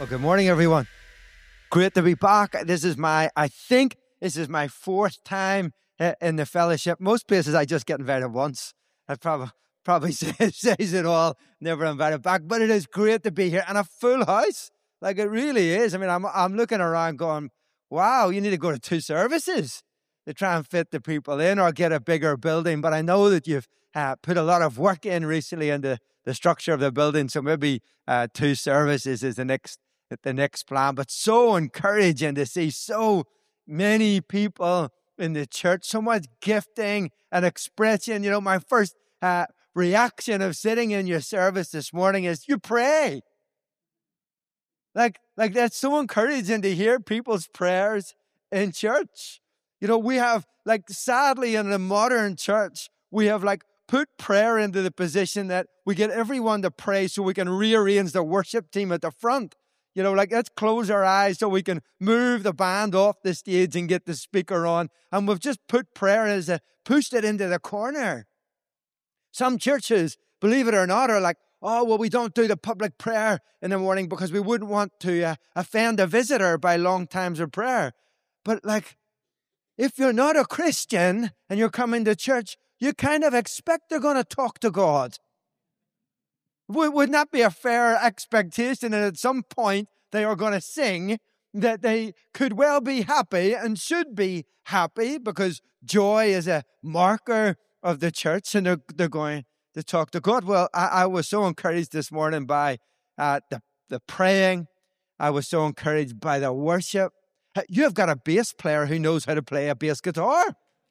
Well, good morning, everyone. Great to be back. I think this is my fourth time in the fellowship. Most places I just get invited once. That probably says it all. Never invited back, but it is great to be here and a full house. Like it really is. I mean, I'm looking around going, wow, you need to go to 2 services to try and fit the people in or get a bigger building. But I know that you've put a lot of work in recently into the structure of the building. So maybe 2 services is the next plan. But so encouraging to see so many people in the church, so much gifting and expression. You know, my first reaction of sitting in your service this morning is you pray. Like that's so encouraging to hear people's prayers in church. You know, we have, sadly in the modern church, we have put prayer into the position that we get everyone to pray so we can rearrange the worship team at the front. You know, let's close our eyes so we can move the band off the stage and get the speaker on. And we've just put prayer pushed it into the corner. Some churches, believe it or not, are like, oh, well, we don't do the public prayer in the morning because we wouldn't want to offend a visitor by long times of prayer. But if you're not a Christian and you're coming to church, you kind of expect they're going to talk to God. Wouldn't that be a fair expectation that at some point they are going to sing, that they could well be happy and should be happy because joy is a marker of the church and they're going to talk to God? Well, I was so encouraged this morning by the praying. I was so encouraged by the worship. You have got a bass player who knows how to play a bass guitar.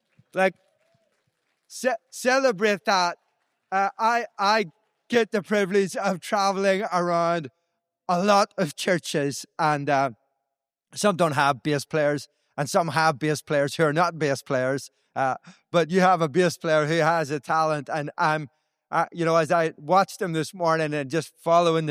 Celebrate that. I get the privilege of traveling around a lot of churches, and some don't have bass players, and some have bass players who are not bass players. But you have a bass player who has a talent, and I'm, as I watched him this morning and just following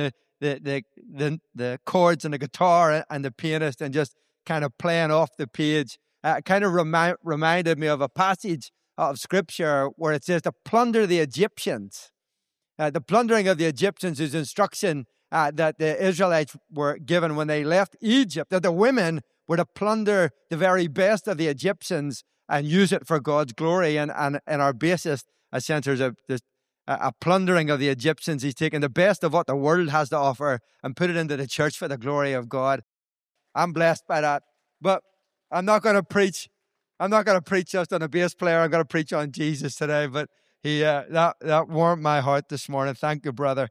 the chords and the guitar and the pianist and just kind of playing off the page, kind of reminded me of a passage of Scripture where it says to plunder the Egyptians. The plundering of the Egyptians is instruction that the Israelites were given when they left Egypt, that the women were to plunder the very best of the Egyptians and use it for God's glory. And our bassist, I sense there's a plundering of the Egyptians. He's taken the best of what the world has to offer and put it into the church for the glory of God. I'm blessed by that. But I'm not going to preach just on a bass player. I'm going to preach on Jesus today. But that warmed my heart this morning. Thank you, brother.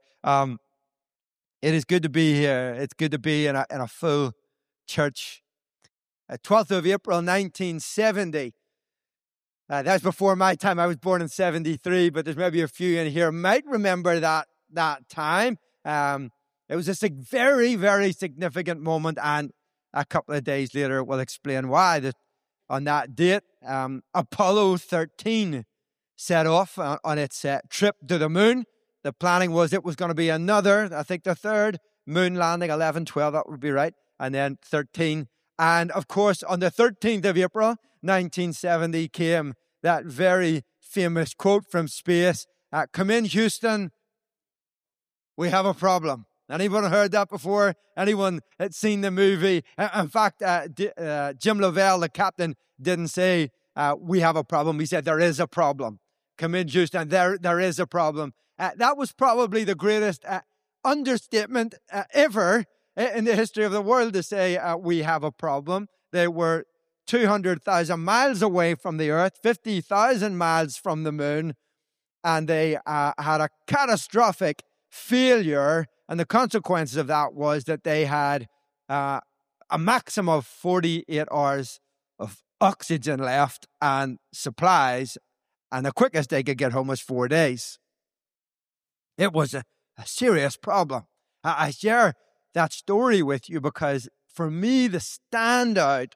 It is good to be here. It's good to be in a full church. 12th of April, 1970. That's before my time. I was born in 73, but there's maybe a few in here might remember that time. It was a very, very significant moment, and a couple of days later, we'll explain why. On that date, Apollo 13 set off on its trip to the moon. The planning was it was going to be another, I think the third moon landing, 11, 12, that would be right, and then 13. And of course, on the 13th of April, 1970, came that very famous quote from space, "Come in, Houston, we have a problem." Anyone heard that before? Anyone had seen the movie? In fact, Jim Lovell, the captain, didn't say, we have a problem. He said, there is a problem. Come in, Houston, there is a problem. That was probably the greatest understatement ever in the history of the world to say, we have a problem. They were 200,000 miles away from the Earth, 50,000 miles from the moon, and they had a catastrophic failure. And the consequences of that was that they had a maximum of 48 hours of oxygen left and supplies, and the quickest they could get home was 4 days. It was a serious problem. I share that story with you because for me, the standout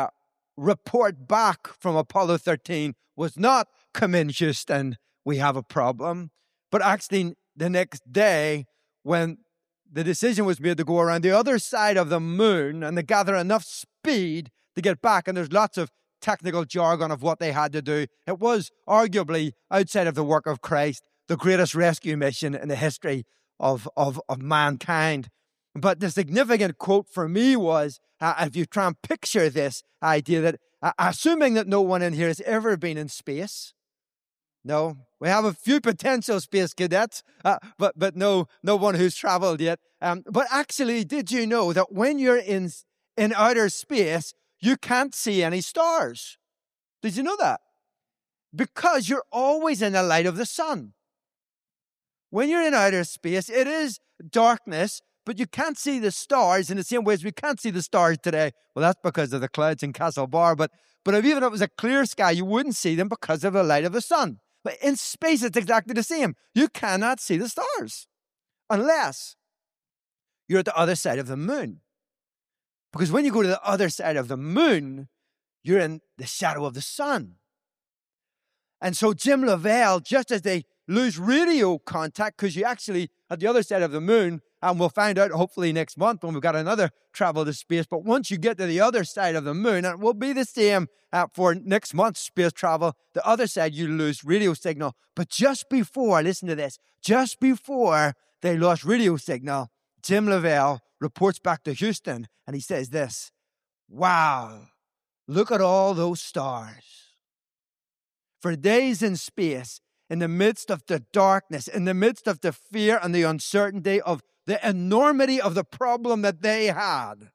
report back from Apollo 13 was not, "Come in, Houston, we have a problem," but actually the next day, when the decision was made to go around the other side of the moon and to gather enough speed to get back, and there's lots of technical jargon of what they had to do. It was arguably, outside of the work of Christ, the greatest rescue mission in the history of mankind. But the significant quote for me was, if you try and picture this idea that, assuming that no one in here has ever been in space. No, we have a few potential space cadets, but no one who's traveled yet. But actually, did you know that when you're in outer space, you can't see any stars? Did you know that? Because you're always in the light of the sun. When you're in outer space, it is darkness, but you can't see the stars in the same way as we can't see the stars today. Well, that's because of the clouds in Castlebar. But if even if it was a clear sky, you wouldn't see them because of the light of the sun. But in space, it's exactly the same. You cannot see the stars unless you're at the other side of the moon. Because when you go to the other side of the moon, you're in the shadow of the sun. And so Jim Lovell, just as they lose radio contact, because you actually, at the other side of the moon, and we'll find out hopefully next month when we've got another travel to space, but once you get to the other side of the moon, and it will be the same for next month's space travel, the other side you lose radio signal. But just before, listen to this, just before they lost radio signal, Jim Lovell reports back to Houston, and he says this, wow, look at all those stars. For days in space, in the midst of the darkness, in the midst of the fear and the uncertainty of the enormity of the problem that they had.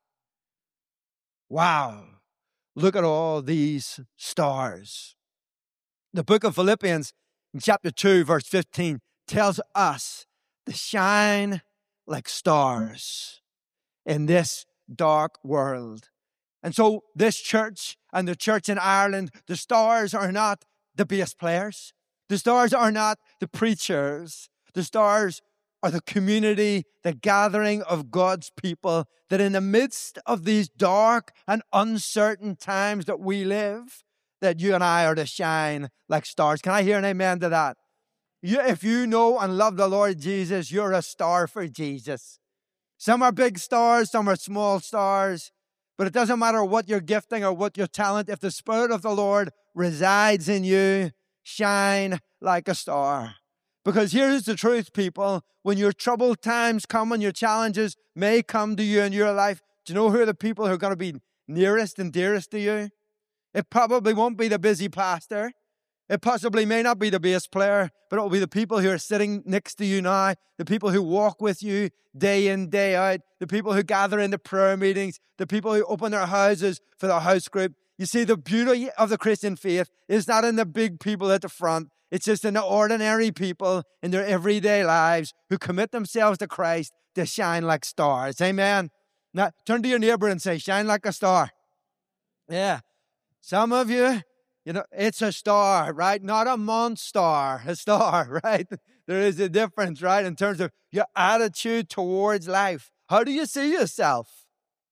Wow, look at all these stars. The book of Philippians, in chapter 2, verse 15, tells us to shine like stars in this dark world. And so this church and the church in Ireland, the stars are not the bass players. The stars are not the preachers. The stars are the community, the gathering of God's people, that in the midst of these dark and uncertain times that we live, that you and I are to shine like stars. Can I hear an amen to that? If you know and love the Lord Jesus, you're a star for Jesus. Some are big stars, some are small stars, but it doesn't matter what your gifting or what your talent. If the Spirit of the Lord resides in you, shine like a star. Because here's the truth, people. When your troubled times come and your challenges may come to you in your life, do you know who are the people who are going to be nearest and dearest to you? It probably won't be the busy pastor. It possibly may not be the bass player, but it will be the people who are sitting next to you now, the people who walk with you day in, day out, the people who gather in the prayer meetings, the people who open their houses for their house group. You see, the beauty of the Christian faith is not in the big people at the front. It's just in the ordinary people in their everyday lives who commit themselves to Christ to shine like stars. Amen. Now, turn to your neighbor and say, shine like a star. Yeah. Some of you, it's a star, right? Not a monster, a star, right? There is a difference, right? In terms of your attitude towards life. How do you see yourself?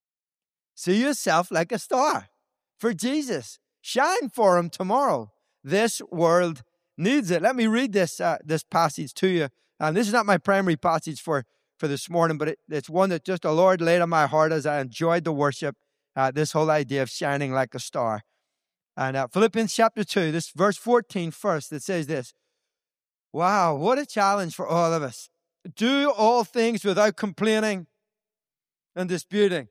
See yourself like a star for Jesus. Shine for him tomorrow. This world needs it. Let me read this passage to you. And this is not my primary passage for this morning, but it's one that just the Lord laid on my heart as I enjoyed the worship, this whole idea of shining like a star. And Philippians chapter 2, this verse 14 first, it says this. Wow, what a challenge for all of us. Do all things without complaining and disputing.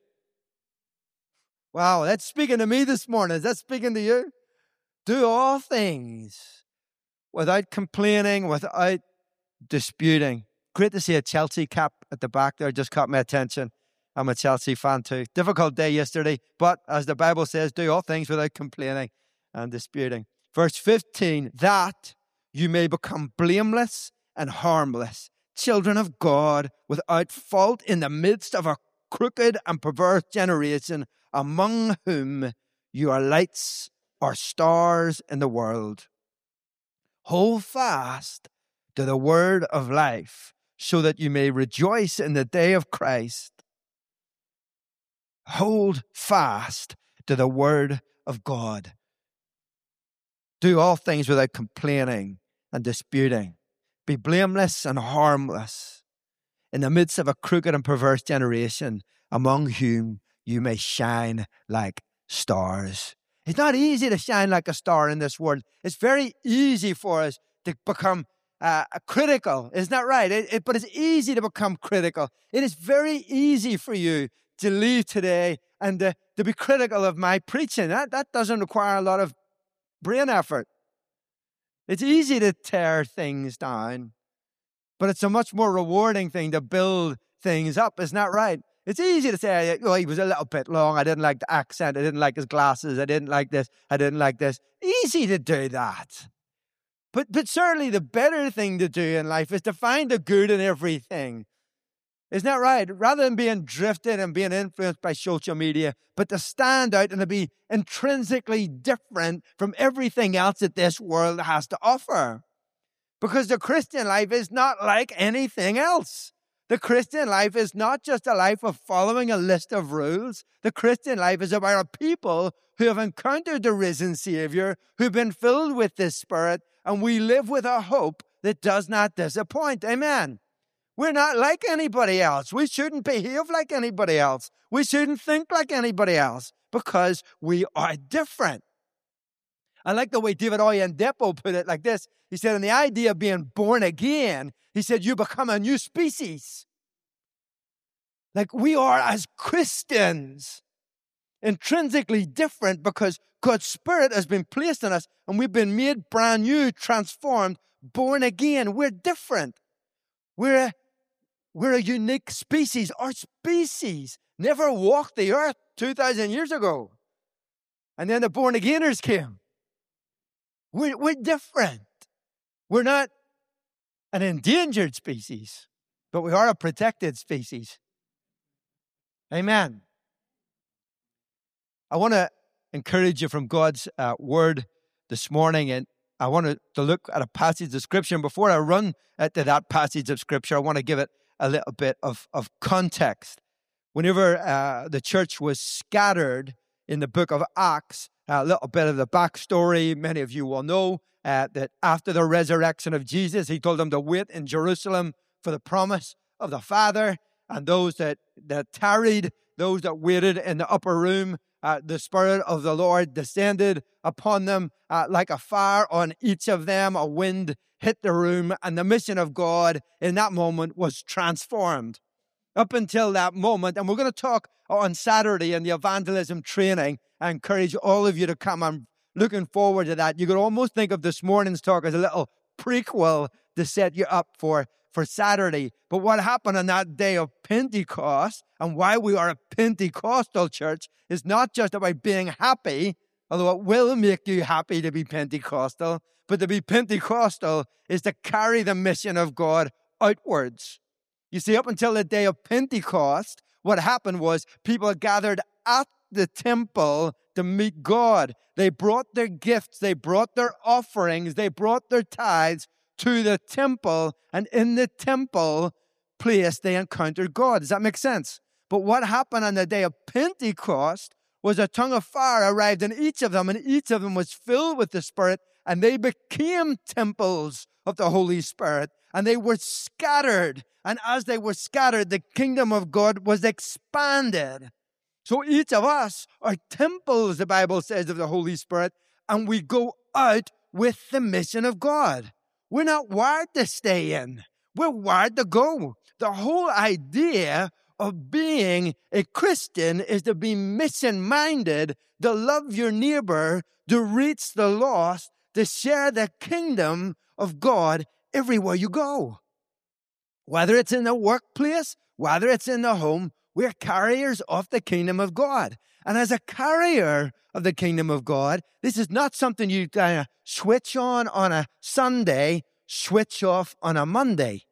Wow, that's speaking to me this morning. Is that speaking to you? Do all things without complaining, without disputing. Great to see a Chelsea cap at the back there. Just caught my attention. I'm a Chelsea fan too. Difficult day yesterday, but as the Bible says, do all things without complaining and disputing. Verse 15, that you may become blameless and harmless, children of God, without fault in the midst of a crooked and perverse generation, among whom you are lights or stars in the world. Hold fast to the word of life, so that you may rejoice in the day of Christ. Hold fast to the word of God. Do all things without complaining and disputing. Be blameless and harmless in the midst of a crooked and perverse generation, among whom you may shine like stars. It's not easy to shine like a star in this world. It's very easy for us to become critical. Isn't that right? But it's easy to become critical. It is very easy for you to leave today and to be critical of my preaching. That doesn't require a lot of brain effort. It's easy to tear things down, but it's a much more rewarding thing to build things up. Isn't that right? It's easy to say, oh, he was a little bit long. I didn't like the accent. I didn't like his glasses. I didn't like this. I didn't like this. Easy to do that. But certainly the better thing to do in life is to find the good in everything. Isn't that right? Rather than being drifted and being influenced by social media, but to stand out and to be intrinsically different from everything else that this world has to offer. Because the Christian life is not like anything else. The Christian life is not just a life of following a list of rules. The Christian life is about a people who have encountered the risen Savior, who've been filled with this Spirit, and we live with a hope that does not disappoint. Amen. We're not like anybody else. We shouldn't behave like anybody else. We shouldn't think like anybody else because we are different. I like the way David Oyedepo put it like this. He said, in the idea of being born again, he said, you become a new species. Like we are as Christians, intrinsically different because God's Spirit has been placed in us and we've been made brand new, transformed, born again. We're different. We're a unique species. Our species never walked the earth 2,000 years ago. And then the born-againers came. We're different. We're not an endangered species, but we are a protected species. Amen. I want to encourage you from God's word this morning, and I want to look at a passage of Scripture. And before I run to that passage of Scripture, I want to give it a little bit of context. Whenever the church was scattered in the book of Acts, a little bit of the backstory, many of you will know that after the resurrection of Jesus, he told them to wait in Jerusalem for the promise of the Father. And those that tarried, those that waited in the upper room, the Spirit of the Lord descended upon them like a fire on each of them. A wind hit the room, and the mission of God in that moment was transformed. Up until that moment, and we're going to talk on Saturday in the evangelism training. I encourage all of you to come. I'm looking forward to that. You could almost think of this morning's talk as a little prequel to set you up for Saturday. But what happened on that day of Pentecost and why we are a Pentecostal church is not just about being happy, although it will make you happy to be Pentecostal, but to be Pentecostal is to carry the mission of God outwards. You see, up until the day of Pentecost, what happened was people gathered at the temple to meet God. They brought their gifts, they brought their offerings, they brought their tithes to the temple, and in the temple place they encountered God. Does that make sense? But what happened on the day of Pentecost was a tongue of fire arrived in each of them, and each of them was filled with the Spirit, and they became temples of the Holy Spirit, and they were scattered. And as they were scattered, the kingdom of God was expanded. So each of us are temples, the Bible says, of the Holy Spirit, and we go out with the mission of God. We're not wired to stay in. We're wired to go. The whole idea of being a Christian is to be mission-minded, to love your neighbor, to reach the lost, to share the kingdom of God everywhere you go. Whether it's in the workplace, whether it's in the home, we're carriers of the kingdom of God. And as a carrier of the kingdom of God, this is not something you switch on a Sunday, switch off on a Monday.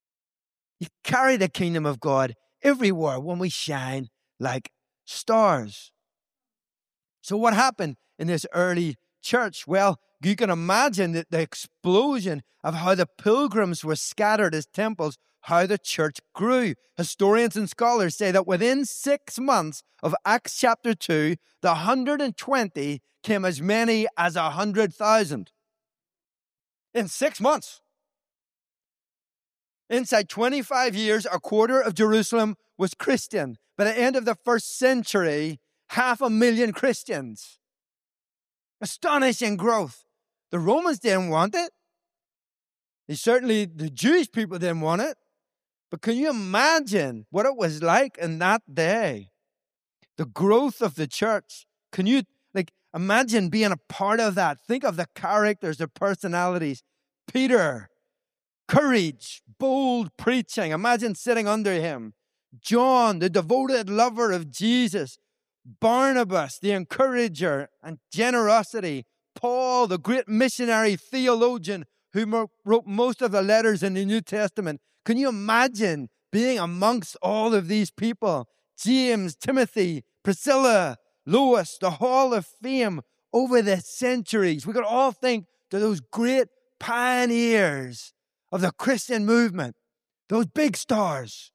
You carry the kingdom of God everywhere when we shine like stars. So what happened in this early church? Well, you can imagine that the explosion of how the pilgrims were scattered as temples, how the church grew. Historians and scholars say that within 6 months of Acts chapter 2, the 120 came as many as 100,000. In 6 months. Inside 25 years, a quarter of Jerusalem was Christian. By the end of the first century, 500,000 Christians. Astonishing growth. The Romans didn't want it. Certainly the Jewish people didn't want it. But can you imagine what it was like in that day? The growth of the church. Can you imagine being a part of that? Think of the characters, the personalities. Peter, courage, bold preaching. Imagine sitting under him. John, the devoted lover of Jesus. Barnabas, the encourager and generosity. Paul, the great missionary theologian who wrote most of the letters in the New Testament. Can you imagine being amongst all of these people? James, Timothy, Priscilla, Lois, the Hall of Fame over the centuries. We could all think to those great pioneers of the Christian movement, those big stars.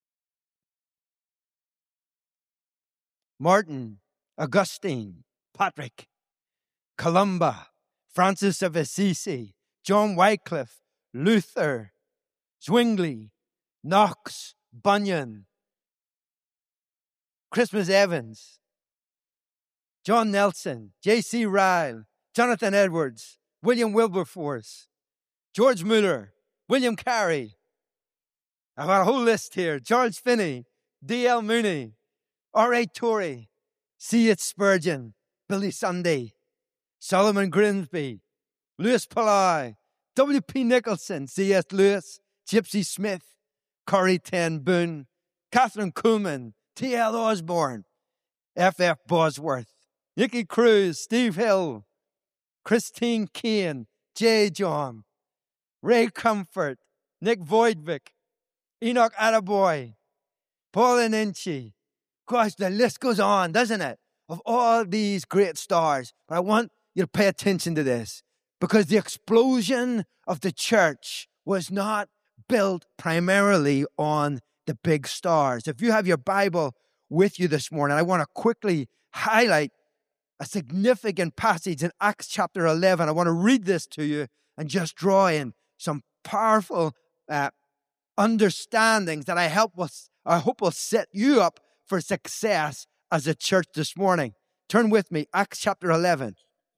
Martin, Augustine, Patrick, Columba, Francis of Assisi, John Wycliffe, Luther, Zwingli, Knox, Bunyan, Christmas Evans, John Nelson, J.C. Ryle, Jonathan Edwards, William Wilberforce, George Muller, William Carey. I've got a whole list here. George Finney, D.L. Mooney, R.A. Torrey, C.H. Spurgeon, Billy Sunday, Solomon Grimsby, Louis Palau, W.P. Nicholson, C.S. Lewis, Gypsy Smith, Corrie ten Boom, Catherine Kuhlman, T.L. Osborne, F.F. Bosworth, Nicky Cruz, Steve Hill, Christine Kane, J. John, Ray Comfort, Nick Voidvik, Enoch Attaboy, Paul Aninchi. Gosh, the list goes on, doesn't it? Of all these great stars. But I want you to pay attention to this, because the explosion of the church was not built primarily on the big stars. If you have your Bible with you this morning, I want to quickly highlight a significant passage in Acts chapter 11. I want to read this to you and just draw in some powerful understandings that I hope will set you up for success as a church this morning. Turn with me, Acts chapter 11.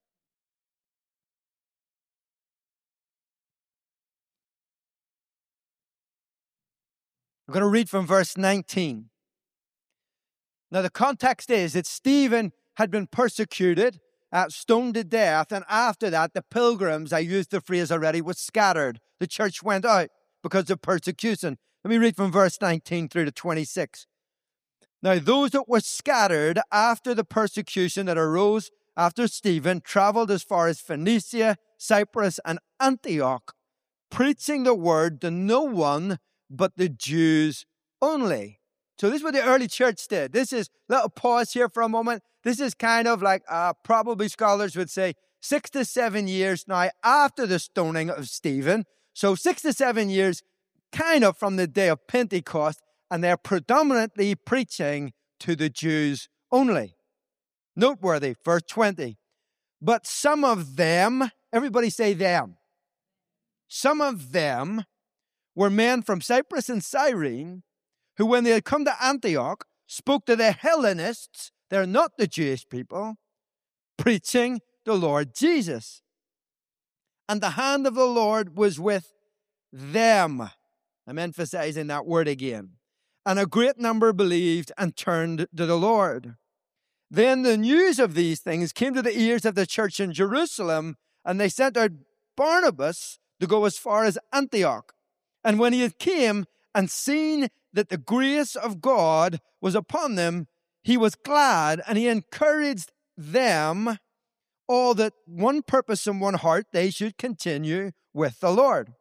I'm going to read from verse 19. Now, the context is that Stephen had been persecuted, stoned to death, and after that, the pilgrims, I used the phrase already, was scattered. The church went out because of persecution. Let me read from verse 19 through to 26. Now, those that were scattered after the persecution that arose after Stephen traveled as far as Phoenicia, Cyprus, and Antioch, preaching the word to no one but the Jews only. So this is what the early church did. This is, little pause here for a moment. This is kind of like, probably scholars would say, 6 to 7 years now after the stoning of Stephen. So 6 to 7 years kind of from the day of Pentecost, and they're predominantly preaching to the Jews only. Noteworthy, verse 20. But some of them, everybody say them. Some of them were men from Cyprus and Cyrene, who when they had come to Antioch, spoke to the Hellenists, they're not the Jewish people, preaching the Lord Jesus. And the hand of the Lord was with them. I'm emphasizing that word again. And a great number believed and turned to the Lord. Then the news of these things came to the ears of the church in Jerusalem, and they sent out Barnabas to go as far as Antioch. And when he had came and seen that the grace of God was upon them, he was glad, and he encouraged them all that one purpose and one heart they should continue with the Lord.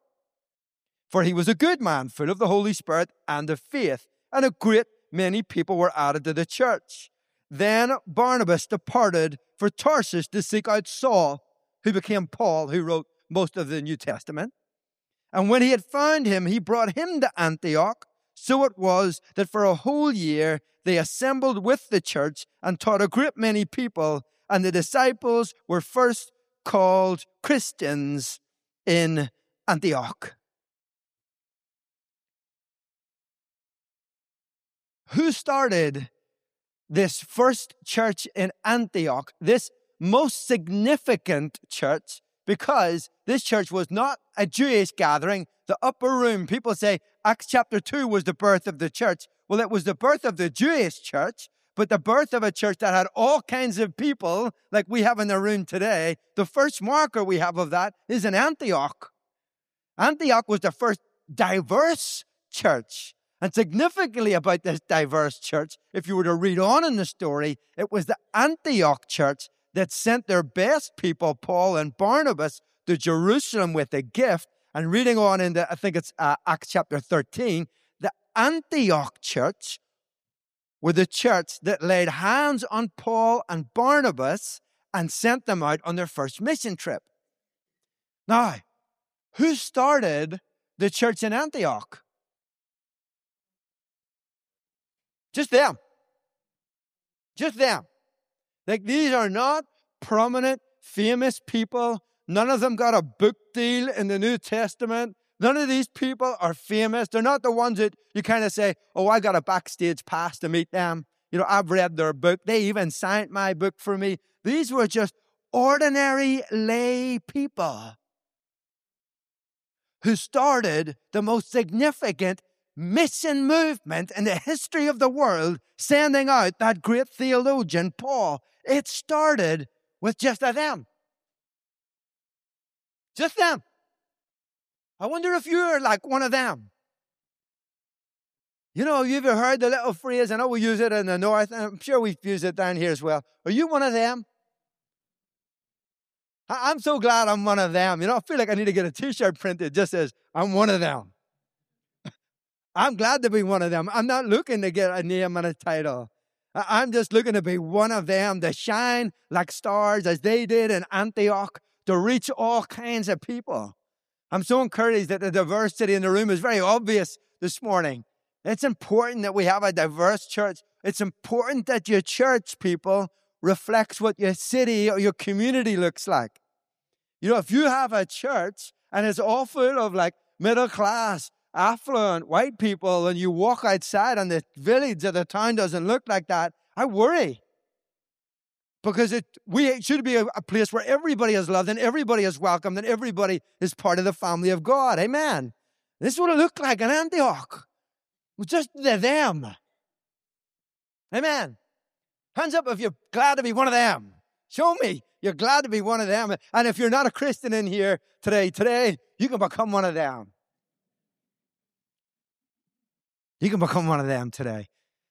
For he was a good man, full of the Holy Spirit and of faith, and a great many people were added to the church. Then Barnabas departed for Tarsus to seek out Saul, who became Paul, who wrote most of the New Testament. And when he had found him, he brought him to Antioch. So it was that for a whole year they assembled with the church and taught a great many people, and the disciples were first called Christians in Antioch. Who started this first church in Antioch, this most significant church, because this church was not a Jewish gathering. The upper room, people say Acts chapter 2 was the birth of the church. Well, it was the birth of the Jewish church, but the birth of a church that had all kinds of people like we have in the room today. The first marker we have of that is in Antioch. Antioch was the first diverse church. And significantly about this diverse church, if you were to read on in the story, it was the Antioch church that sent their best people, Paul and Barnabas, to Jerusalem with a gift. And reading on into, I think it's Acts chapter 13, the Antioch church were the church that laid hands on Paul and Barnabas and sent them out on their first mission trip. Now, who started the church in Antioch? Just them. Just them. Like, these are not prominent, famous people. None of them got a book deal in the New Testament. None of these people are famous. They're not the ones that you kind of say, oh, I got a backstage pass to meet them. You know, I've read their book. They even signed my book for me. These were just ordinary lay people who started the most significant mission movement in the history of the world, sending out that great theologian, Paul. It started with just them. Just them. I wonder if you're like one of them. You know, you've heard the little phrase, I know we use it in the north, and I'm sure we've used it down here as well. Are you one of them? I'm so glad I'm one of them. You know, I feel like I need to get a t-shirt printed that just says, I'm one of them. I'm glad to be one of them. I'm not looking to get a name and a title. I'm just looking to be one of them, to shine like stars as they did in Antioch, to reach all kinds of people. I'm so encouraged that the diversity in the room is very obvious this morning. It's important that we have a diverse church. It's important that your church, people, reflects what your city or your community looks like. You know, if you have a church and it's all full of like middle class, affluent white people, and you walk outside and the village or the town doesn't look like that, I worry. Because we should be a place where everybody is loved and everybody is welcomed and everybody is part of the family of God. Amen. This is what it looked like in Antioch. It was just them. Amen. Hands up if you're glad to be one of them. Show me you're glad to be one of them. And if you're not a Christian in here today, you can become one of them. You can become one of them today.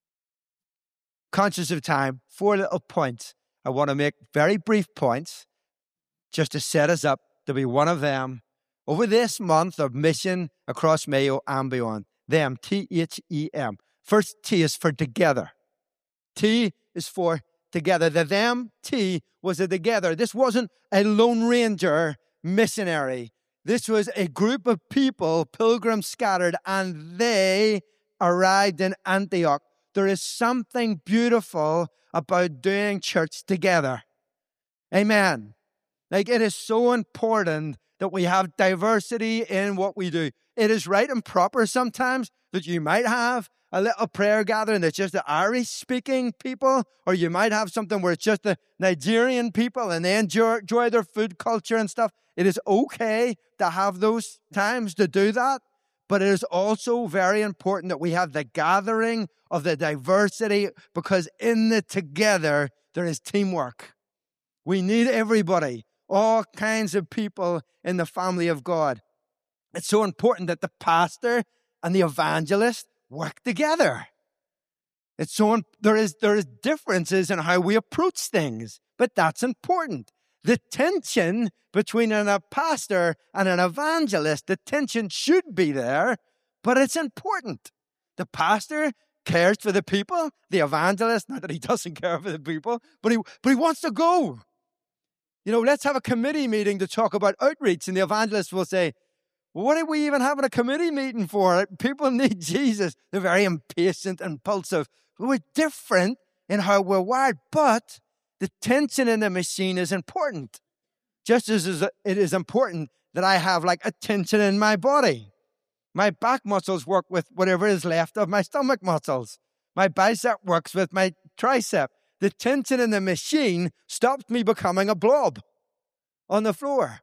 Conscious of time, 4 little points. I want to make very brief points just to set us up to be one of them over this month of mission across Mayo and beyond. Them, T-H-E-M. First T is for together. T is for together. The them, T, was a together. This wasn't a Lone Ranger missionary. This was a group of people, pilgrims scattered, and they arrived in Antioch. There is something beautiful about doing church together. Amen. Like, it is so important that we have diversity in what we do. It is right and proper sometimes that you might have a little prayer gathering that's just the Irish-speaking people, or you might have something where it's just the Nigerian people and they enjoy their food culture and stuff. It is okay to have those times to do that, but it is also very important that we have the gathering of the diversity, because in the together, there is teamwork. We need everybody, all kinds of people in the family of God. It's so important that the pastor and the evangelist work together. It's so there is differences in how we approach things, but that's important. The tension between a pastor and an evangelist, the tension should be there, but it's important. The pastor cares for the people. The evangelist, not that he doesn't care for the people, but he wants to go. You know, let's have a committee meeting to talk about outreach, and the evangelist will say, well, what are we even having a committee meeting for? People need Jesus. They're very impatient, impulsive. We're different in how we're wired, but the tension in the machine is important. Just as it is important that I have like a tension in my body. My back muscles work with whatever is left of my stomach muscles. My bicep works with my tricep. The tension in the machine stops me becoming a blob on the floor.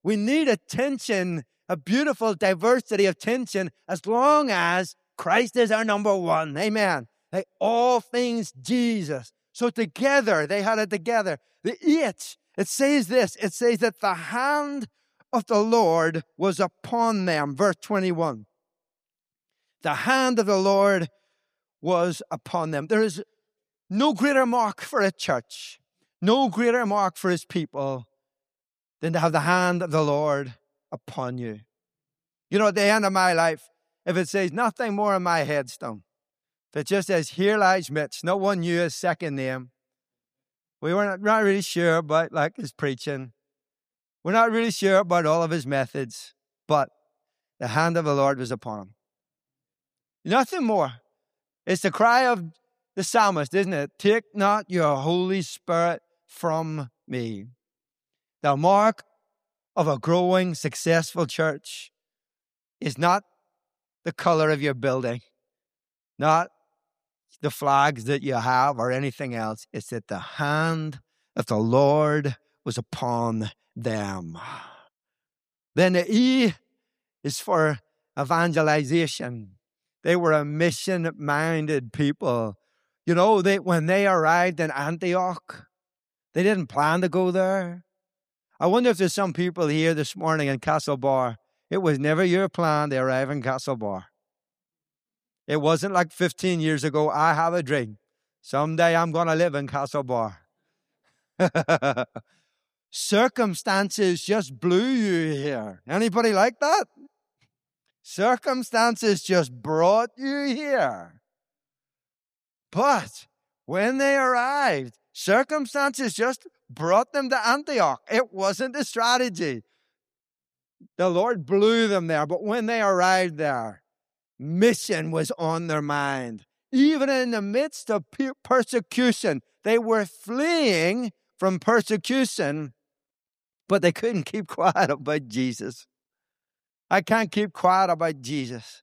We need a tension, a beautiful diversity of tension, as long as Christ is our number one. Amen. Like all things Jesus. So together, they had it together. The eight, it says this. It says that the hand of the Lord was upon them. Verse 21. The hand of the Lord was upon them. There is no greater mark for a church, no greater mark for his people than to have the hand of the Lord upon you. You know, at the end of my life, if it says nothing more on my headstone, if it just says, here lies Mitch, no one knew his second name. We were not really sure about like his preaching. We're not really sure about all of his methods, but the hand of the Lord was upon him. Nothing more. It's the cry of the psalmist, isn't it? Take not your Holy Spirit from me. The mark of a growing, successful church is not the color of your building, not the flags that you have or anything else. It's that the hand of the Lord was upon them. Then the E is for evangelization. They were a mission-minded people. You know, when they arrived in Antioch, they didn't plan to go there. I wonder if there's some people here this morning in Castlebar. It was never your plan to arrive in Castlebar. It wasn't like 15 years ago, I have a dream. Someday I'm going to live in Castlebar. Circumstances just blew you here. Anybody like that? Circumstances just brought you here. But when they arrived, circumstances just brought them to Antioch. It wasn't a strategy. The Lord blew them there. But when they arrived there, mission was on their mind. Even in the midst of persecution, they were fleeing from persecution, but they couldn't keep quiet about Jesus. I can't keep quiet about Jesus.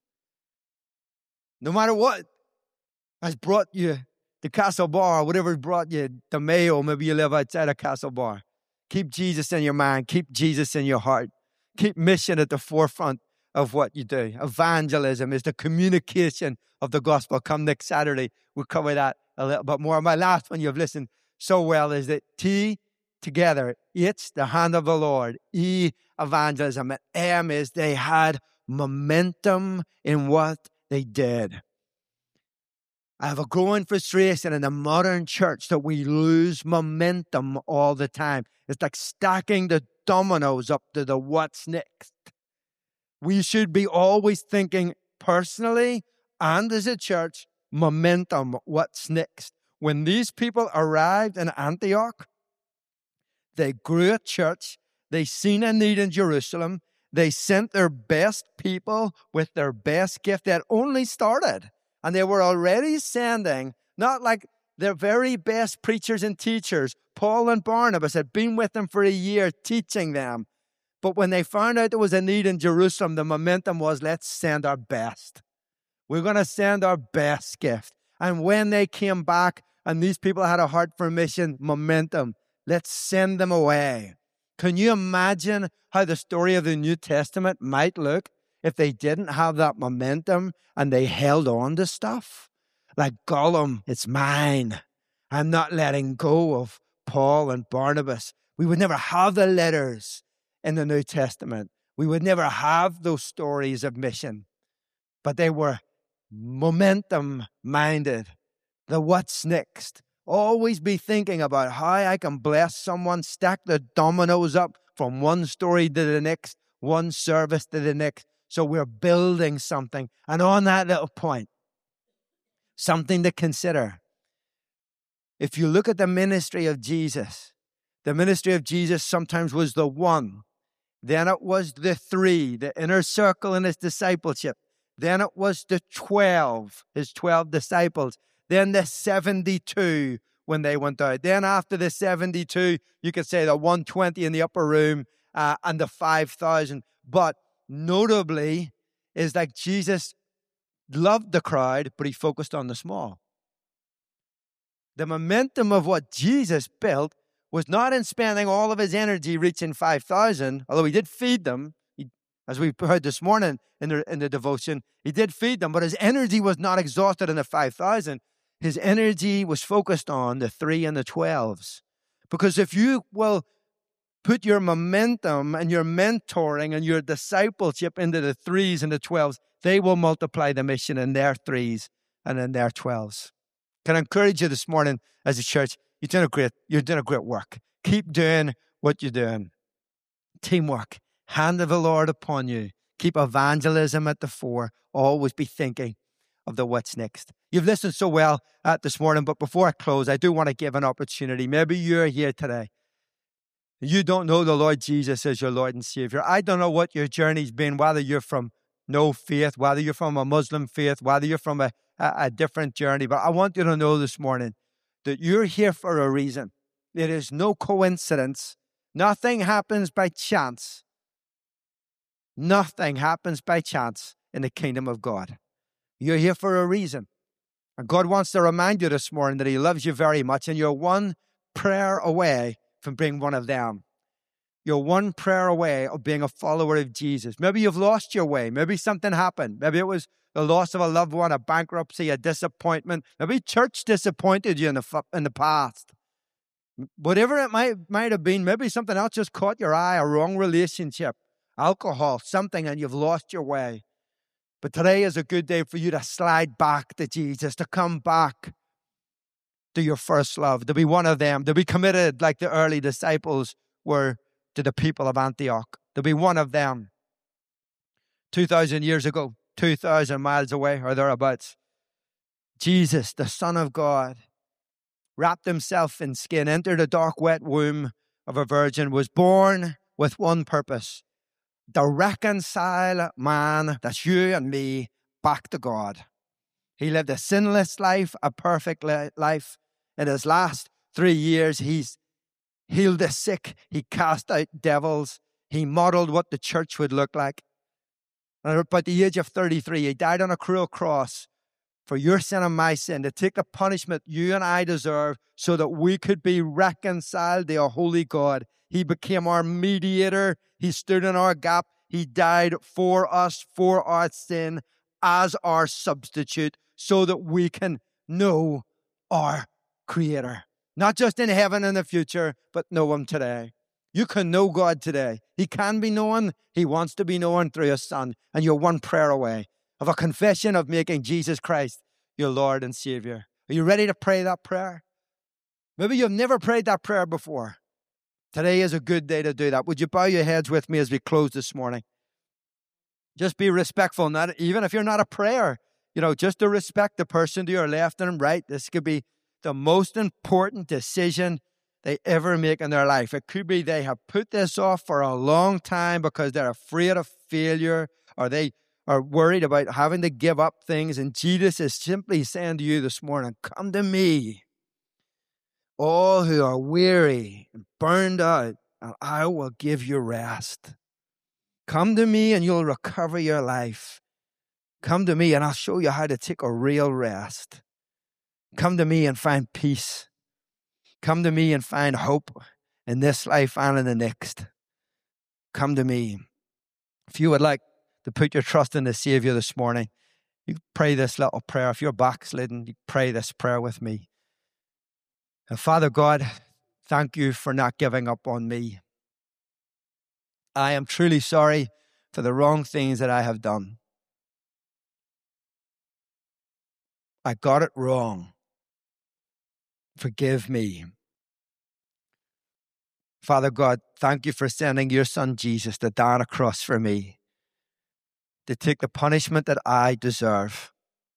No matter what has brought you to Castlebar, whatever brought you to Mayo, maybe you live outside of Castlebar. Keep Jesus in your mind. Keep Jesus in your heart. Keep mission at the forefront of what you do. Evangelism is the communication of the gospel. Come next Saturday, we'll cover that a little bit more. My last one you've listened so well is that T, together, it's the hand of the Lord. E, evangelism. And M is they had momentum in what they did. I have a growing frustration in the modern church that we lose momentum all the time. It's like stacking the dominoes up to the what's next. We should be always thinking personally and as a church, momentum, what's next. When these people arrived in Antioch, they grew a church. They seen a need in Jerusalem. They sent their best people with their best gift. They had only started. And they were already sending, not like their very best preachers and teachers. Paul and Barnabas had been with them for a year teaching them. But when they found out there was a need in Jerusalem, the momentum was, let's send our best. We're going to send our best gift. And when they came back and these people had a heart for mission, momentum, let's send them away. Can you imagine how the story of the New Testament might look if they didn't have that momentum and they held on to stuff? Like Gollum, it's mine. I'm not letting go of Paul and Barnabas. We would never have the letters in the New Testament. We would never have those stories of mission. But they were momentum-minded. The what's next. Always be thinking about how I can bless someone, stack the dominoes up from one story to the next, one service to the next. So we're building something. And on that little point, something to consider. If you look at the ministry of Jesus sometimes was the one. Then it was the 3, the inner circle in his discipleship. Then it was the 12, his 12 disciples. Then the 72 when they went out. Then after the 72, you could say the 120 in the upper room and the 5,000. But notably is like Jesus loved the crowd, but he focused on the small. The momentum of what Jesus built was not in spending all of his energy reaching 5,000, although he did feed them. As we heard this morning in the devotion, he did feed them, but his energy was not exhausted in the 5,000. His energy was focused on the 3 and the 12s. Because if you will put your momentum and your mentoring and your discipleship into the 3s and the 12s, they will multiply the mission in their 3s and in their 12s. Can I encourage you this morning as a church? You're doing a great work. Keep doing what you're doing. Teamwork. Hand of the Lord upon you. Keep evangelism at the fore. Always be thinking of the what's next. You've listened so well this morning, but before I close, I do want to give an opportunity. Maybe you're here today. You don't know the Lord Jesus as your Lord and Savior. I don't know what your journey's been, whether you're from no faith, whether you're from a Muslim faith, whether you're from a different journey. But I want you to know this morning that you're here for a reason. It is no coincidence. Nothing happens by chance. Nothing happens by chance in the kingdom of God. You're here for a reason. And God wants to remind you this morning that He loves you very much, and you're one prayer away from being one of them. You're one prayer away of being a follower of Jesus. Maybe you've lost your way. Maybe something happened. Maybe it was the loss of a loved one, a bankruptcy, a disappointment. Maybe church disappointed you in the past. Whatever it might have been, maybe something else just caught your eye, a wrong relationship, alcohol, something, and you've lost your way. But today is a good day for you to slide back to Jesus, to come back to your first love, to be one of them, to be committed like the early disciples were to the people of Antioch, to be one of them. 2,000 years ago, 2,000 miles away or thereabouts, Jesus, the Son of God, wrapped himself in skin, entered a dark, wet womb of a virgin, was born with one purpose: to reconcile man, that's you and me, back to God. He lived a sinless life, a perfect life. In his last 3 years, he's healed the sick. He cast out devils. He modeled what the church would look like. And at about the age of 33, he died on a cruel cross for your sin and my sin, to take the punishment you and I deserve so that we could be reconciled to a holy God. He became our mediator. He stood in our gap. He died for us, for our sin, as our substitute, so that we can know our Creator. Not just in heaven in the future, but know Him today. You can know God today. He can be known. He wants to be known through His Son. And you're one prayer away of a confession of making Jesus Christ your Lord and Savior. Are you ready to pray that prayer? Maybe you've never prayed that prayer before. Today is a good day to do that. Would you bow your heads with me as we close this morning? Just be respectful, not even if you're not a prayer, just to respect the person to your left and right. This could be the most important decision they ever make in their life. It could be they have put this off for a long time because they're afraid of failure, or they are worried about having to give up things. And Jesus is simply saying to you this morning, come to me, all who are weary and burned out, and I will give you rest. Come to me and you'll recover your life. Come to me and I'll show you how to take a real rest. Come to me and find peace. Come to me and find hope in this life and in the next. Come to me. If you would like to put your trust in the Savior this morning, you pray this little prayer. If you're backslidden, you pray this prayer with me. And Father God, thank you for not giving up on me. I am truly sorry for the wrong things that I have done. I got it wrong. Forgive me. Father God, thank you for sending your Son Jesus to die on a cross for me, to take the punishment that I deserve.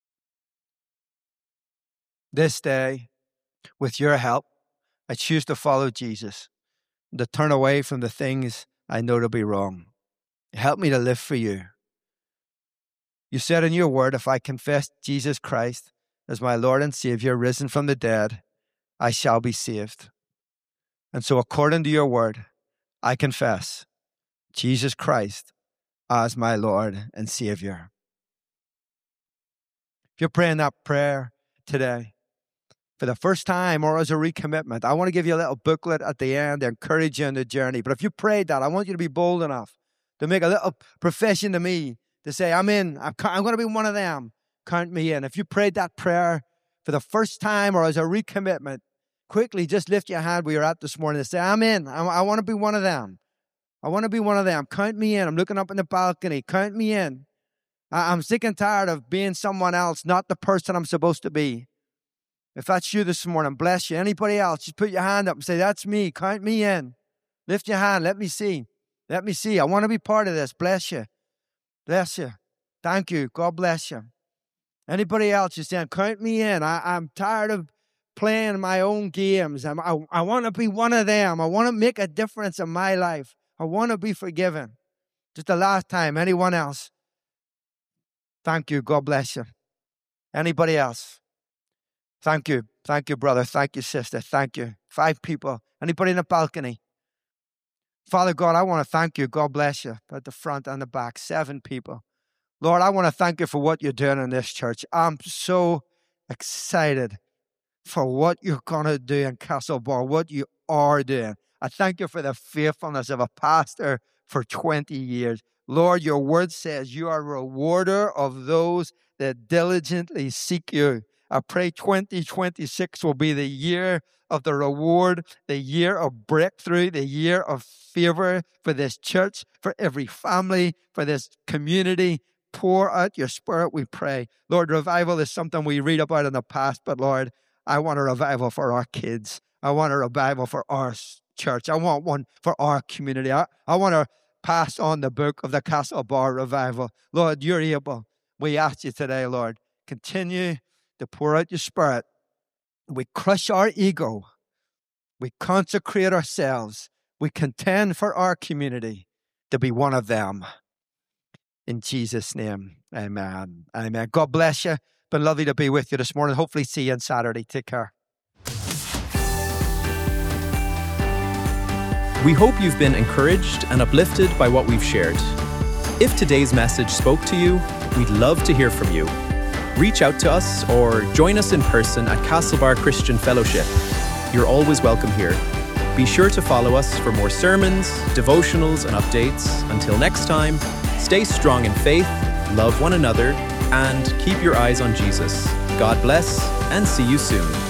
This day, with your help, I choose to follow Jesus and to turn away from the things I know to be wrong. Help me to live for you. You said in your word, if I confess Jesus Christ as my Lord and Savior, risen from the dead, I shall be saved. And so according to your word, I confess Jesus Christ as my Lord and Savior. If you're praying that prayer today, for the first time or as a recommitment, I want to give you a little booklet at the end to encourage you in the journey. But if you prayed that, I want you to be bold enough to make a little profession to me to say, I'm in. I'm going to be one of them. Count me in. If you prayed that prayer for the first time or as a recommitment, quickly just lift your hand where you're at this morning and say, I'm in. I want to be one of them. I want to be one of them. Count me in. I'm looking up in the balcony. Count me in. I'm sick and tired of being someone else, not the person I'm supposed to be. If that's you this morning, bless you. Anybody else, just put your hand up and say, that's me. Count me in. Lift your hand. Let me see. Let me see. I want to be part of this. Bless you. Bless you. Thank you. God bless you. Anybody else just saying, count me in. I'm tired of playing my own games. I want to be one of them. I want to make a difference in my life. I want to be forgiven. Just the last time. Anyone else? Thank you. God bless you. Anybody else? Thank you. Thank you, brother. Thank you, sister. Thank you. 5 people. Anybody in the balcony? Father God, I want to thank you. God bless you. At the front and the back. 7 people. Lord, I want to thank you for what you're doing in this church. I'm so excited for what you're going to do in Castlebar, what you are doing. I thank you for the faithfulness of a pastor for 20 years. Lord, your word says you are a rewarder of those that diligently seek you. I pray 2026 will be the year of the reward, the year of breakthrough, the year of favor for this church, for every family, for this community. Pour out your spirit, we pray. Lord, revival is something we read about in the past, but Lord, I want a revival for our kids. I want a revival for our church. I want one for our community. I want to pass on the book of the Castlebar revival. Lord, you're able. We ask you today, Lord, continue to pour out your spirit. We crush our ego. We consecrate ourselves. We contend for our community to be one of them. In Jesus' name, amen. Amen. God bless you. Been lovely to be with you this morning. Hopefully see you on Saturday. Take care. We hope you've been encouraged and uplifted by what we've shared. If today's message spoke to you, we'd love to hear from you. Reach out to us or join us in person at Castlebar Christian Fellowship. You're always welcome here. Be sure to follow us for more sermons, devotionals, and updates. Until next time, stay strong in faith, love one another, and keep your eyes on Jesus. God bless, and see you soon.